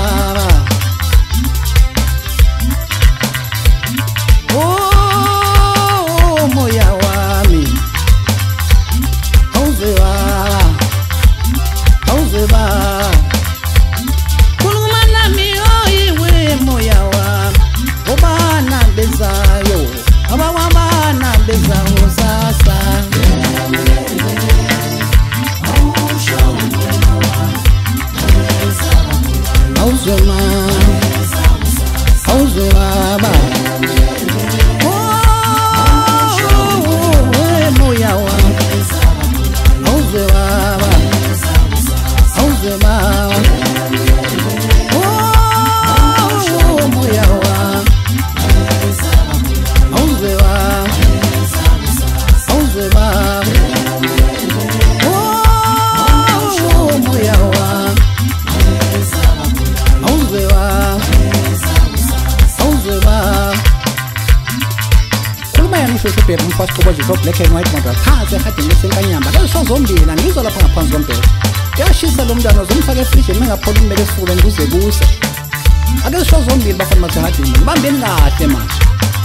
baba. Oh, moya wami. Auze baba. Auze baba. Kulumana miyoiwe moya wami. Obana bezayo. Abawabana bezayo sasa. Auze ma. Auze baba. Moya wami. Auze baba. Auze baba. Moya wami. Auze baba. Auze baba. Moya wami. Auze baba. Auze baba. Shoshe umfasha kuba jizo black and white model phansi ehadini lesenkanyamba leso zombili ngizwa lapha ngaphansi kompela yashisa lo mntwana zomfaka efridge mengapholi umbeke esifubeni kuze kuse ake sho zombili bafana mathahadini bambeni kahle manje